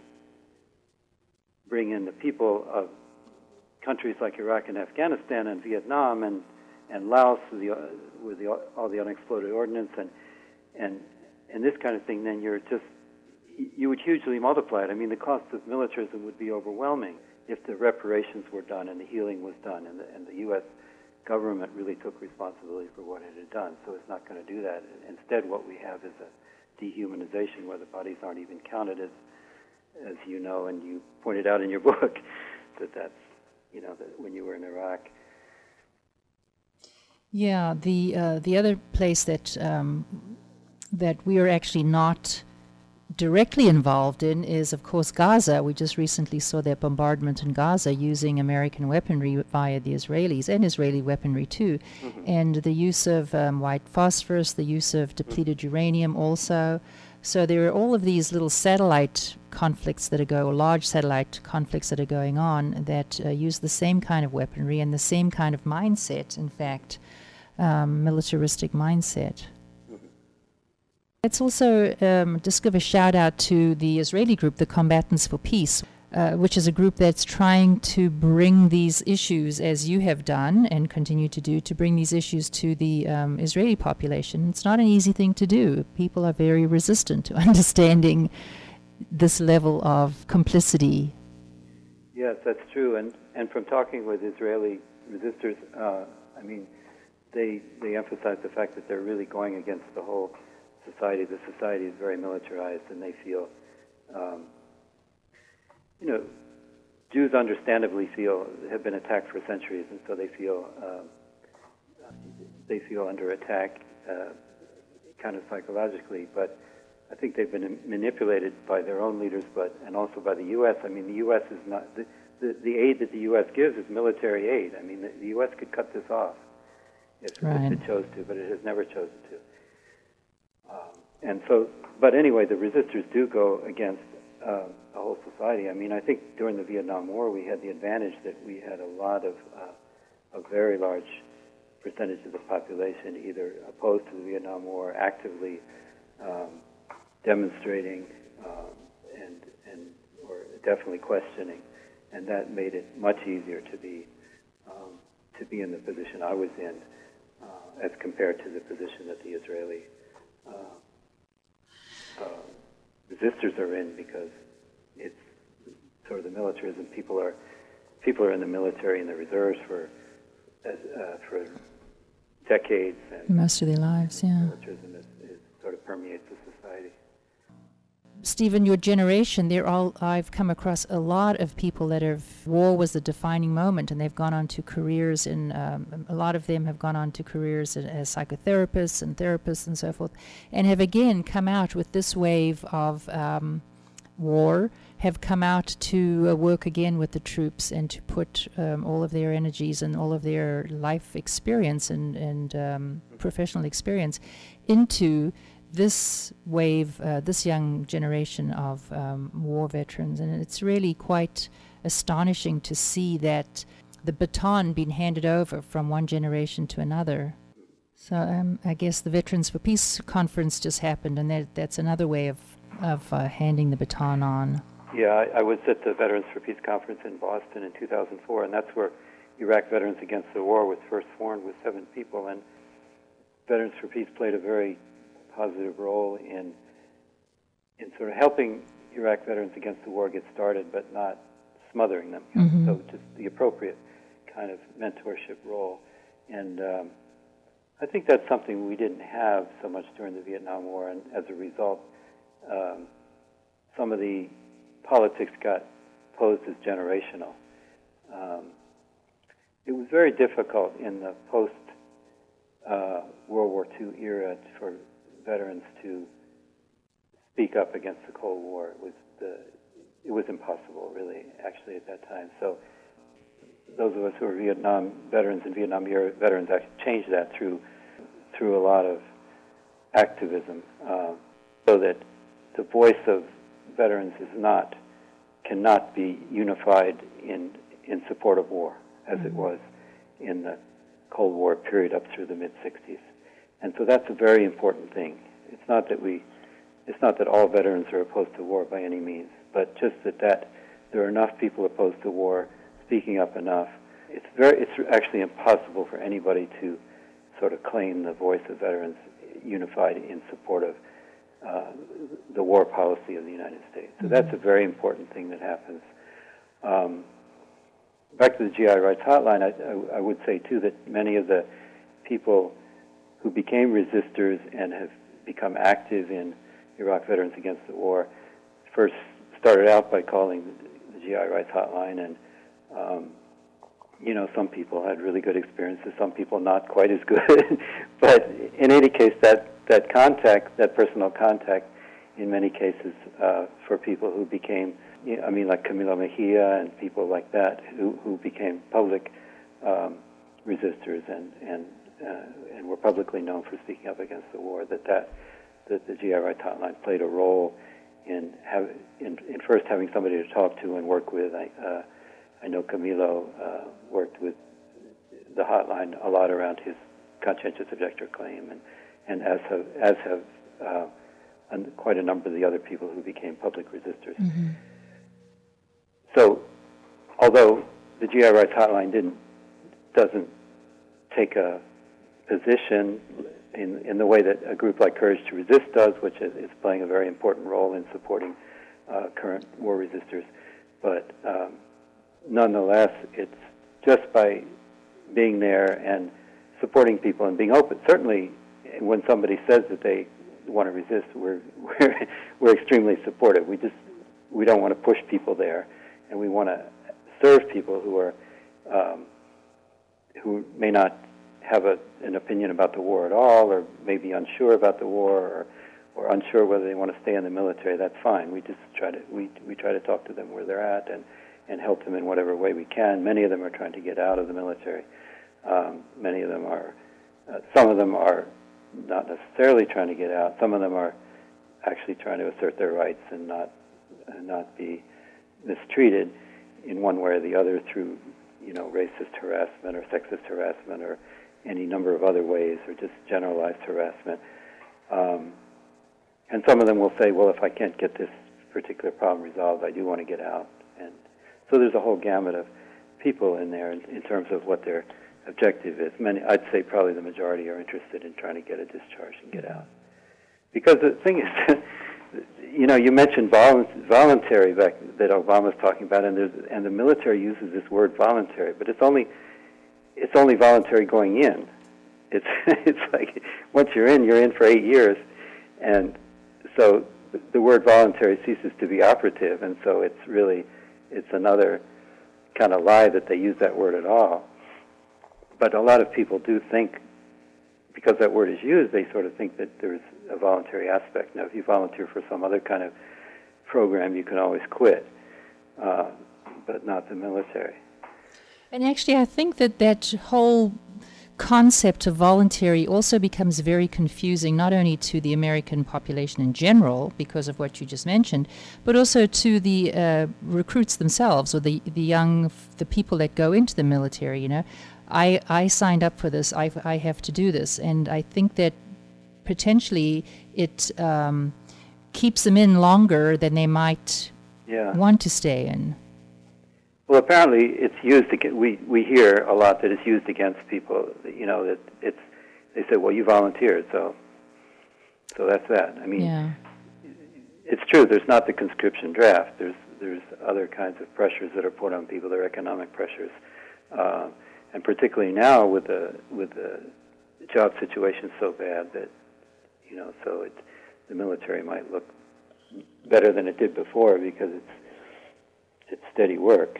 bring in the people of countries like Iraq and Afghanistan and Vietnam and and Laos with the, uh, with the, all the unexploded ordnance and and and this kind of thing, then you're just you would hugely multiply it. I mean, the cost of militarism would be overwhelming if the reparations were done and the healing was done, and the, and the U S government really took responsibility for what it had done. So it's not going to do that. Instead, what we have is a dehumanization where the bodies aren't even counted as, as you know, and you pointed out in your book that that's, you know, that when you were in Iraq. Yeah, the uh, the other place that um, that we are actually not directly involved in is, of course, Gaza. We just recently saw their bombardment in Gaza using American weaponry via the Israelis, and Israeli weaponry too, mm-hmm. and the use of um, white phosphorus, the use of depleted mm-hmm. uranium also. So there are all of these little satellite conflicts that are go, or large satellite conflicts that are going on that uh, use the same kind of weaponry and the same kind of mindset, in fact, um, militaristic mindset. Let's also um, just give a shout out to the Israeli group, the Combatants for Peace, uh, which is a group that's trying to bring these issues, as you have done and continue to do, to bring these issues to the um, Israeli population. It's not an easy thing to do. People are very resistant to understanding this level of complicity. Yes, that's true. And and from talking with Israeli resistors, uh, I mean, they they emphasize the fact that they're really going against the whole society. The society is very militarized, and they feel, um, you know, Jews understandably feel, have been attacked for centuries, and so they feel uh, they feel under attack uh, kind of psychologically, but I think they've been manipulated by their own leaders, but and also by the U S. I mean, the U S is not, the, the, the aid that the U S gives is military aid. I mean, the, the U S could cut this off if, right. if it chose to, but it has never chosen to. Um, and so, but anyway, the resistors do go against uh, the whole society. I mean, I think during the Vietnam War we had the advantage that we had a lot of, uh, a very large percentage of the population either opposed to the Vietnam War, actively um, demonstrating, um, and and or definitely questioning, and that made it much easier to be um, to be in the position I was in, uh, as compared to the position that the Israeli uh, uh, resistors are in, because it's sort of the militarism. People are people are in the military and the reserves for uh, for decades, and most of their lives. Yeah, militarism is, is sort of permeates the society. Stephen, your generation, they're all, I've come across a lot of people that have, war was the defining moment, and they've gone on to careers in, um, a lot of them have gone on to careers in, as psychotherapists and therapists and so forth, and have again come out with this wave of um, war, have come out to uh, work again with the troops and to put um, all of their energies and all of their life experience and, and um, professional experience into this wave, uh, this young generation of um, war veterans. And it's really quite astonishing to see that the baton being handed over from one generation to another. So um, I guess the Veterans for Peace conference just happened, and that, that's another way of, of uh, handing the baton on. Yeah, I, I was at the Veterans for Peace conference in Boston in two thousand four, and that's where Iraq Veterans Against the War was first formed with seven people, and Veterans for Peace played a very positive role in in sort of helping Iraq Veterans Against the War get started, but not smothering them. Mm-hmm. So just the appropriate kind of mentorship role. And um, I think that's something we didn't have so much during the Vietnam War, and as a result, um, some of the politics got posed as generational. Um, it was very difficult in the post uh, World War Two era for veterans to speak up against the Cold War. It was the, it was impossible, really, actually, at that time. So those of us who are Vietnam veterans and Vietnam era veterans actually changed that through through a lot of activism, uh, so that the voice of veterans is not cannot be unified in in support of war, as mm-hmm. it was in the Cold War period up through the mid sixties. And so that's a very important thing. It's not that we, it's not that all veterans are opposed to war by any means, but just that, that there are enough people opposed to war speaking up enough. It's very, it's actually impossible for anybody to sort of claim the voice of veterans unified in support of uh, the war policy of the United States. So that's a very important thing that happens. Um, back to the G I Rights Hotline, I, I, I would say too that many of the people who became resistors and have become active in Iraq Veterans Against the War first started out by calling the G I Rights Hotline, and um, you know, some people had really good experiences, some people not quite as good. But in any case, that, that contact, that personal contact, in many cases, uh, for people who became, you know, I mean, like Camilo Mejia and people like that, who, who became public um, resistors and, and Uh, and were publicly known for speaking up against the war, that that, that the G I Rights Hotline played a role in, have, in in first having somebody to talk to and work with. I, uh, I know Camilo uh, worked with the hotline a lot around his conscientious objector claim, and, and as have, as have uh, quite a number of the other people who became public resistors. Mm-hmm. So, although the G I Rights Hotline didn't doesn't take a position in in the way that a group like Courage to Resist does, which is, is playing a very important role in supporting uh, current war resistors. But um, nonetheless, it's just by being there and supporting people and being open. Certainly, when somebody says that they want to resist, we're we're, we're extremely supportive. We just we don't want to push people there, and we want to serve people who are um, who may not have a, an opinion about the war at all, or maybe unsure about the war, or, or unsure whether they want to stay in the military. That's fine. We just try to we we try to talk to them where they're at and, and help them in whatever way we can. Many of them are trying to get out of the military. Um, many of them are. Uh, some of them are not necessarily trying to get out. Some of them are actually trying to assert their rights and not and not be mistreated in one way or the other through, you know, racist harassment or sexist harassment or any number of other ways, or just generalized harassment. Um, and some of them will say, well, if I can't get this particular problem resolved, I do want to get out. And so there's a whole gamut of people in there in, in terms of what their objective is. Many, I'd say probably the majority are interested in trying to get a discharge and get out. Because the thing is, you know, you mentioned vol- voluntary back that Obama's talking about, and, there's, and the military uses this word voluntary, but it's only it's only voluntary going in. It's it's like once you're in, you're in for eight years, and so the word voluntary ceases to be operative, and so it's really it's another kind of lie that they use that word at all. But a lot of people do think, because that word is used, they sort of think that there's a voluntary aspect. Now, if you volunteer for some other kind of program, you can always quit, uh, but not the military. And actually, I think that that whole concept of voluntary also becomes very confusing, not only to the American population in general, because of what you just mentioned, but also to the uh, recruits themselves, or the, the young, the people that go into the military, you know. I, I signed up for this, I, I have to do this, and I think that potentially it um, keeps them in longer than they might yeah. want to stay in. Well, apparently it's used, against, we, we hear a lot that it's used against people, you know, that it's, they say, well, you volunteered, so so that's that. I mean, yeah. It's true, there's not the conscription draft, there's there's other kinds of pressures that are put on people, they're economic pressures. Uh, and particularly now with the, with the job situation so bad that, you know, so it, the military might look better than it did before because it's it's steady work.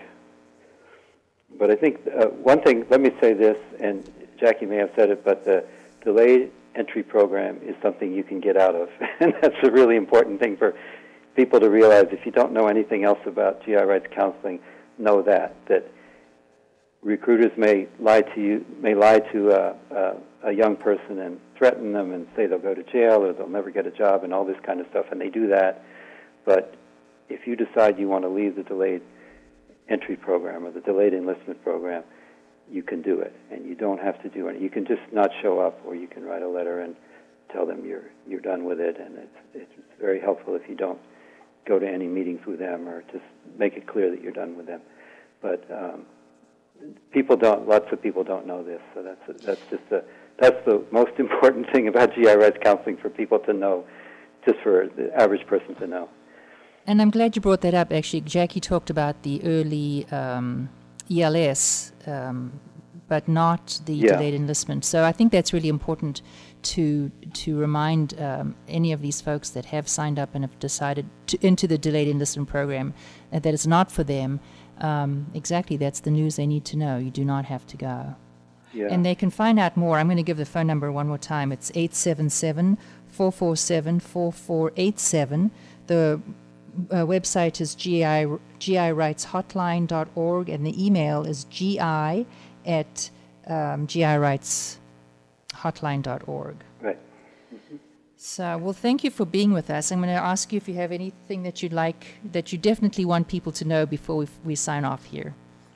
But I think uh, one thing, let me say this, and Jackie may have said it, but the delayed entry program is something you can get out of. And that's a really important thing for people to realize. If you don't know anything else about G I rights counseling, know that, that recruiters may lie to you, may lie to uh, uh, a young person and threaten them and say they'll go to jail or they'll never get a job and all this kind of stuff, and they do that. But if you decide you want to leave the delayed entry program or the delayed enlistment program, you can do it, and you don't have to do it. You can just not show up, or you can write a letter and tell them you're you're done with it, and it's it's very helpful if you don't go to any meetings with them, or just make it clear that you're done with them. But um, people don't. Lots of people don't know this, so that's that's just a that's the most important thing about G I rights counseling for people to know, just for the average person to know. And I'm glad you brought that up, actually. Jackie talked about the early um, E L S, um, but not the yeah. delayed enlistment. So I think that's really important to to remind um, any of these folks that have signed up and have decided to, into the delayed enlistment program uh, that it's not for them. Um, exactly, that's the news they need to know. You do not have to go. Yeah. And they can find out more. I'm going to give the phone number one more time. It's eight seven seven, four four seven, four four eight seven. The Uh, website is G I, G I rights hotline dot org, and the email is gi at um, G I rights hotline dot org. Right. Mm-hmm. So, well, thank you for being with us. I'm going to ask you if you have anything that you'd like, that you definitely want people to know before we, we sign off here.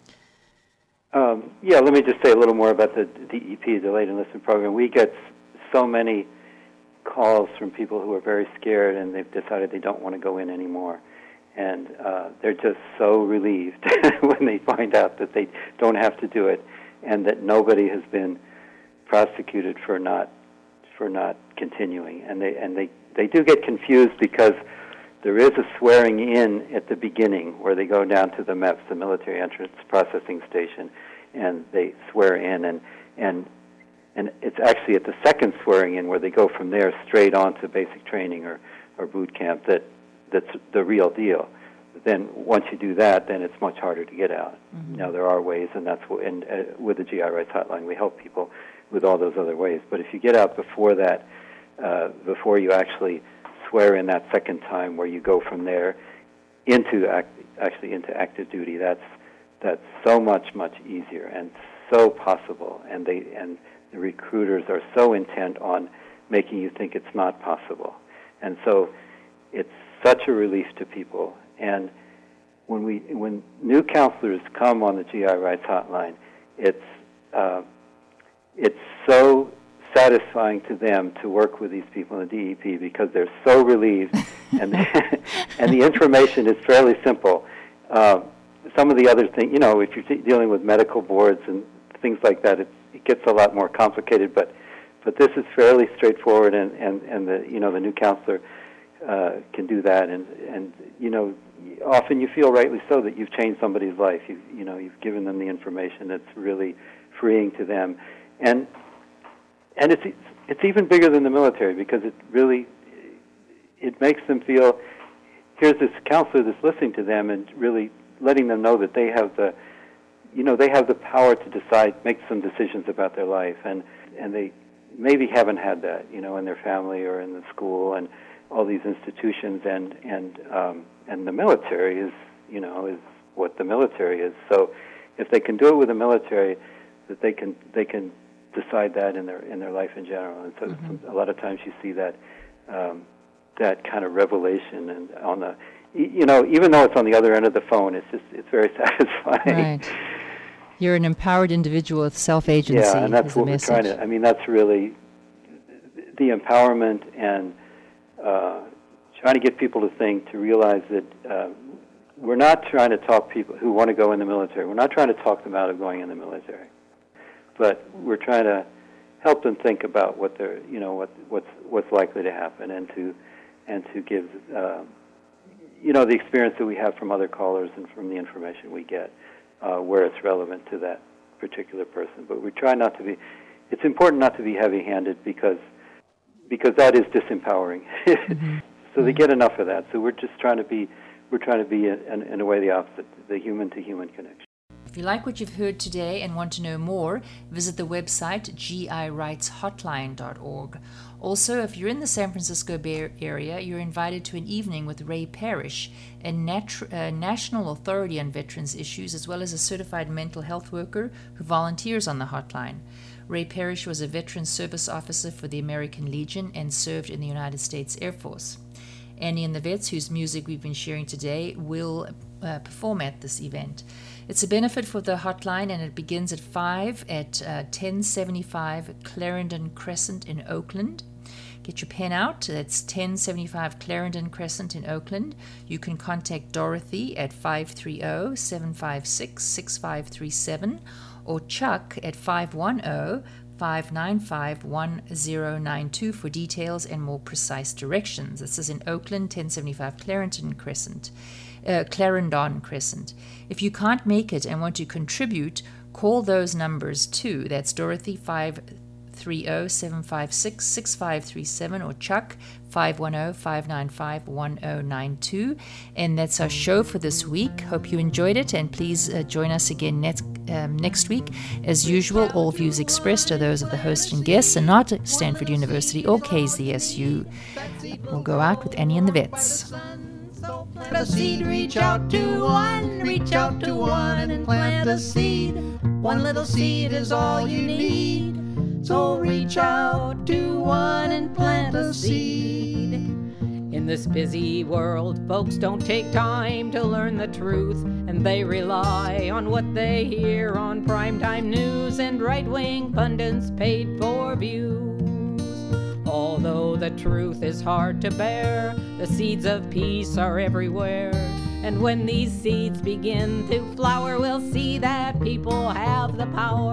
Um, yeah, let me just say a little more about the D E P, Delayed Enlistment Program. We get so many calls from people who are very scared and they've decided they don't want to go in anymore. And uh, they're just so relieved when they find out that they don't have to do it and that nobody has been prosecuted for not for not continuing. And they and they, they do get confused because there is a swearing in at the beginning where they go down to the M E P S, the Military Entrance Processing Station, and they swear in, and and And it's actually at the second swearing in where they go from there straight on to basic training or, or boot camp that that's the real deal. then once you do that, then it's much harder to get out. Mm-hmm. Now, there are ways, and that's what, and uh, with the G I Rights Hotline, we help people with all those other ways. But if you get out before that, uh, before you actually swear in that second time, where you go from there into act, actually into active duty, that's that's so much much easier and so possible. And they and the recruiters are so intent on making you think it's not possible, and so it's such a relief to people. And when we when new counselors come on the G I Rights Hotline, it's uh, it's so satisfying to them to work with these people in the D E P because they're so relieved, and the, and the information is fairly simple. Uh, some of the other things, you know, if you're dealing with medical boards and things like that, it, it gets a lot more complicated. But but this is fairly straightforward, and, and, and the you know the new counselor uh, can do that, and and you know often you feel rightly so that you've changed somebody's life. You you know you've given them the information that's really freeing to them, and. And it's it's even bigger than the military because it really it makes them feel here's this counselor that's listening to them and really letting them know that they have the you know they have the power to decide, make some decisions about their life, and and they maybe haven't had that you know in their family or in the school and all these institutions, and and um, and the military is you know is what the military is. So if they can do it with the military, that they can they can. decide that in their in their life in general, and so mm-hmm. a lot of times you see that um, that kind of revelation, and on the you know even though it's on the other end of the phone, it's just it's very satisfying. Right. You're an empowered individual with self-agency. Yeah, and that's what we're trying to. I mean, that's really the empowerment and uh, trying to get people to think, to realize that uh, we're not trying to talk people who want to go in the military. We're not trying to talk them out of going in the military. But we're trying to help them think about what they're, you know, what what's what's likely to happen, and to and to give, uh, you know, the experience that we have from other callers and from the information we get, uh, where it's relevant to that particular person. But we try not to be. It's important not to be heavy-handed because because that is disempowering. Mm-hmm. So they get enough of that. So we're just trying to be we're trying to be in, in a way the opposite, the human-to-human connection. If you like what you've heard today and want to know more, visit the website G I rights hotline dot org. Also, if you're in the San Francisco Bay Area, you're invited to an evening with Ray Parrish, a nat- uh, national authority on veterans issues, as well as a certified mental health worker who volunteers on the hotline. Ray Parrish was a veteran service officer for the American Legion and served in the United States Air Force. Annie and the Vets, whose music we've been sharing today, will uh, perform at this event. It's a benefit for the hotline, and it begins at five at uh, ten seventy-five Clarendon Crescent in Oakland. Get your pen out. That's ten seventy-five Clarendon Crescent in Oakland. You can contact Dorothy at five three zero, seven five six, six five three seven or Chuck at five one zero, five nine five, one zero nine two for details and more precise directions. This is in Oakland, ten seventy-five Clarendon Crescent. Uh, Clarendon Crescent. If you can't make it and want to contribute, call those numbers too. That's Dorothy five three zero, seven five six, six five three seven or Chuck five one zero, five nine five, one zero nine two. And that's our show for this week. Hope you enjoyed it, and please uh, join us again next um, next week. As usual, all views expressed are those of the host and guests and not Stanford University or K Z S U. We'll go out with Annie and the Vets. Plant a seed, reach out to one, reach out to one and plant a seed. One little seed is all you need. So reach out to one and plant a seed. In this busy world, folks don't take time to learn the truth, and they rely on what they hear on primetime news and right-wing pundits paid for views. Although the truth is hard to bear, the seeds of peace are everywhere. And when these seeds begin to flower, we'll see that people have the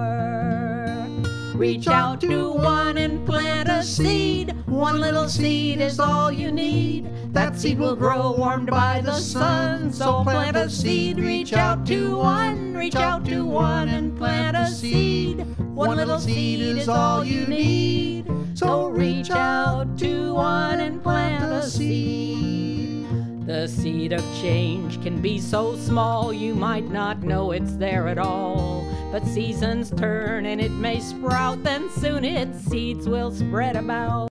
power. Reach out to one and plant a seed. One little seed is all you need. That seed will grow warmed by the sun. So plant a seed, reach out to one, reach out to one and plant a seed. One little seed is all you need. So reach out to one and plant a seed. The seed of change can be so small you might not know it's there at all. But seasons turn and it may sprout, then soon its seeds will spread about.